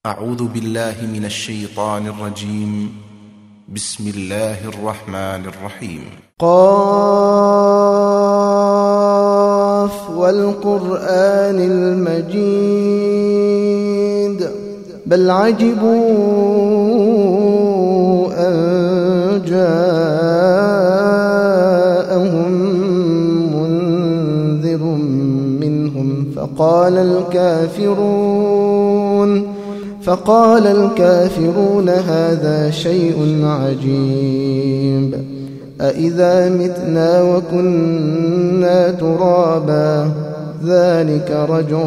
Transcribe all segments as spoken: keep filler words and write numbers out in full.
أعوذ بالله من الشيطان الرجيم. بسم الله الرحمن الرحيم. قاف والقرآن المجيد بل عجبوا أن جاءهم منذر منهم فقال الكافرون فقال الكافرون هذا شيء عجيب أإذا متنا وكنا ترابا ذلك رجع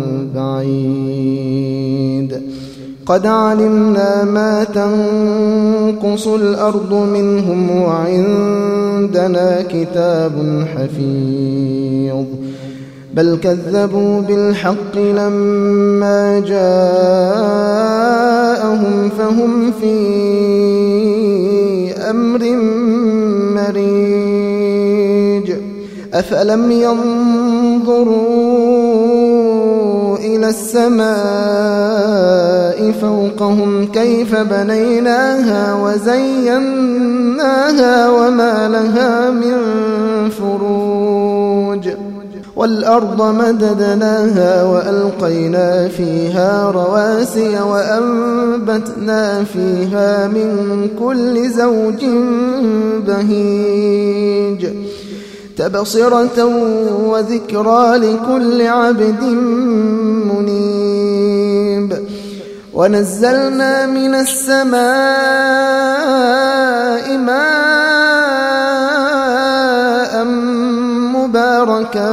بعيد قد علمنا ما تنقص الأرض منهم وعندنا كتاب حفيظ بل كذبوا بالحق لما جاءهم فهم في أمر مريج أفلم ينظروا إلى السماء فوقهم كيف بنيناها وزيناها وما لها من فروج والأرض مددناها وألقينا فيها رواسي وأنبتنا فيها من كل زوج بهيج تبصرة وذكرى لكل عبد منيب ونزلنا من السماء ماء مباركا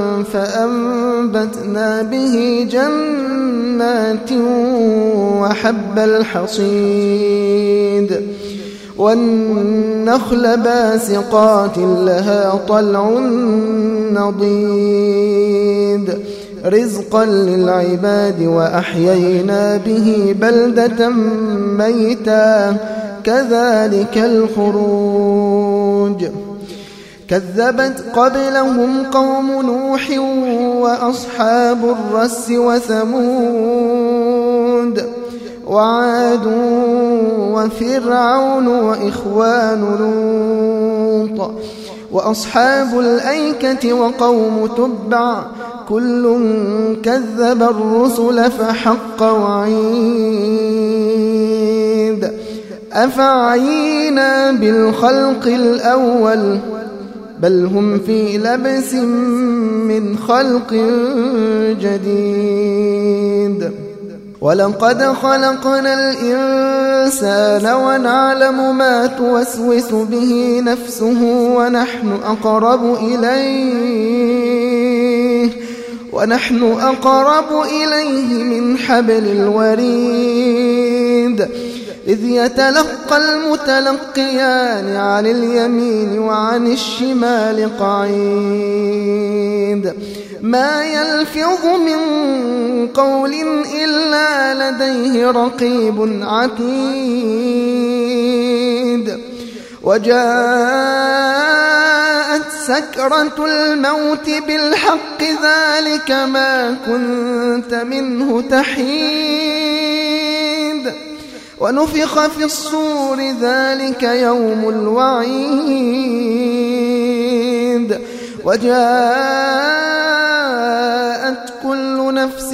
فأنبتنا به جنات وحب الحصيد والنخل باسقات لها طلع نضيد رزقا للعباد وأحيينا به بلدة ميتا كذلك الخروج كذبت قبلهم قوم نوح وأصحاب الرس وثمود وعاد وفرعون وإخوان لوط وأصحاب الأيكة وقوم تبع كل كذب الرسل فحق وعيد أفعينا بالخلق الأول بل هم في لبس من خلق جديد ولقد خلقنا الإنسان ونعلم ما توسوس به نفسه ونحن أقرب إليه ونحن أقرب إليه من حبل الوريد إذ يتلقى المتلقيان عن اليمين وعن الشمال قعيد ما يلفظ من قول إلا لديه رقيب عتيد وجاءت سكرة الموت بالحق ذلك ما كنت منه تحيد ونفخ في الصور ذلك يوم الوعيد وجاءت كل نفس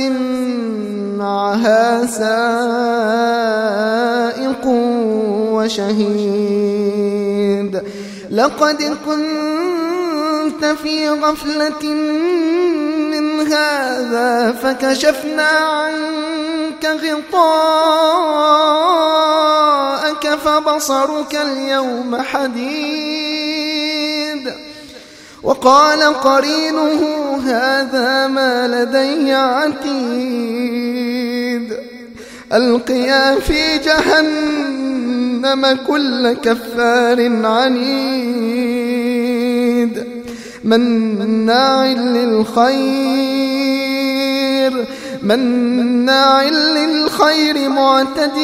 معها سائق وشهيد لقد كنت في غفلة من هذا فكشفنا عنك غطاءك فبصرك اليوم حديد وقال قرينه هذا ما لدي عتيد ألقيا في جهنم كل كفار عنيد مناع للخير مناع للخير معتد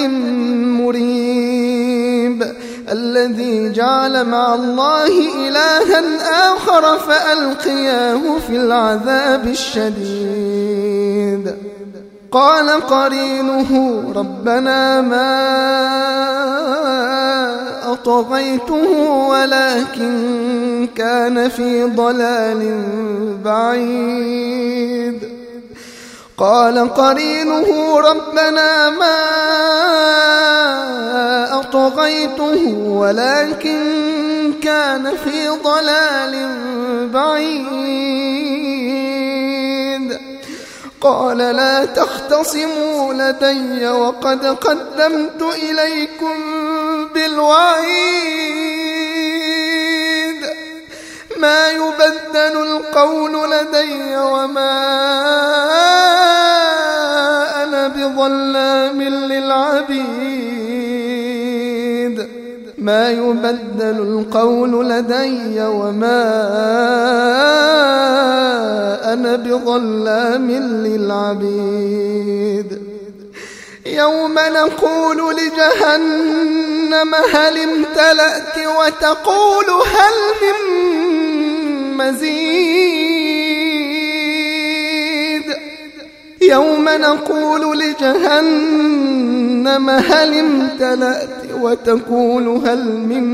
مريب الذي جعل مع الله إلها آخر فألقياه في العذاب الشديد قال قرينه ربنا ما أطغيته ولكن كان في ضلال بعيد قال قرينه ربنا ما أطغيته ولكن كان في ضلال بعيد قال لا تختصموا لدي وقد قدمت إليكم بالوعيد ما يبدل القول لدي وما أنا بظلام للعبيد ما يبدل القول لدي وما أنا بظلام للعبيد يوم نقول لجهنم هل امتلأت وتقول هل من مزيد يوم نقول لجهنم هل امتلأت وتقول هل من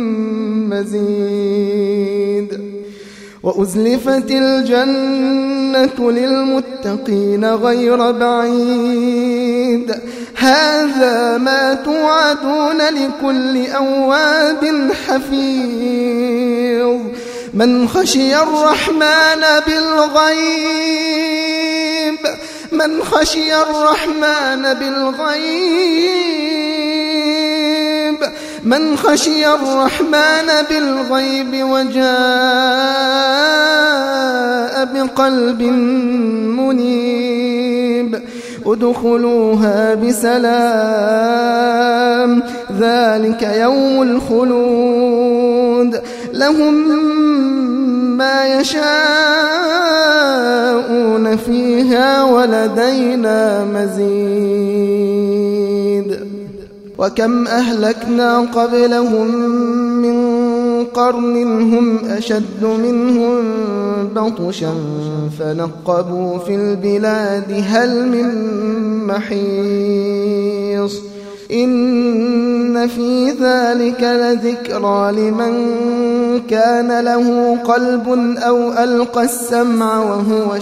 مزيد وأزلفت الجنة للمتقين غير بعيد هذا ما توعدون لكل أواب حفيظ من خشي الرحمن بالغيب من خشي الرحمن بالغيب من خشي الرحمن بالغيب وجاء بقلب منيب ادخلوها بسلام ذلك يوم الخلود لهم ما يشاءون فيها ولدينا مزيد وكم أهلكنا قبلهم من قرن هم أشد منهم بطشا فنقبوا في البلاد هل من محيص إن في ذلك لذكرى لمن كان له قلب أو ألقى السمع وهو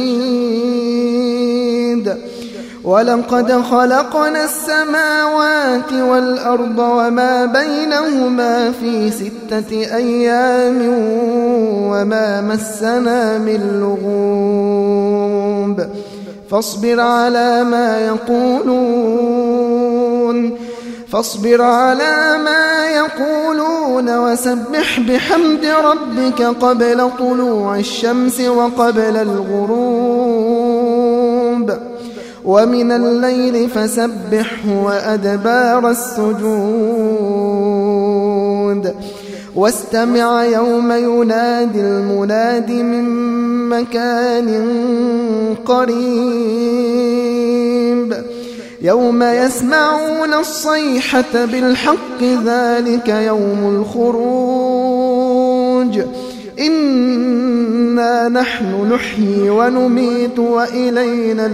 شهيد ولقد خلقنا السماوات والأرض وما بينهما في ستة أيام وما مسنا من لغوب فاصبر على ما يقولون فاصبر على ما يقولون وسبح بحمد ربك قبل طلوع الشمس وقبل الغروب ومن الليل فسبحه وأدبار السجود واستمع يوم ينادي المناد من مكان قريب يوم يسمعون الصيحة بالحق ذلك يوم الخروج إنا نحن نحيي ونميت وإلينا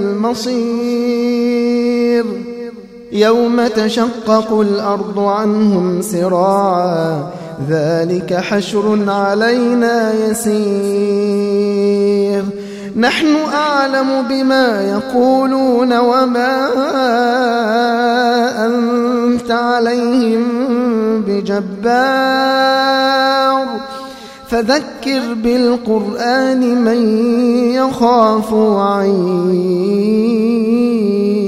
المصير يوم تشقق الأرض عنهم سراعا ذلك حشر علينا يسير نحن أعلم بما يقولون وما أنت عليهم بجبار فذكر بالقرآن من يخاف وعيد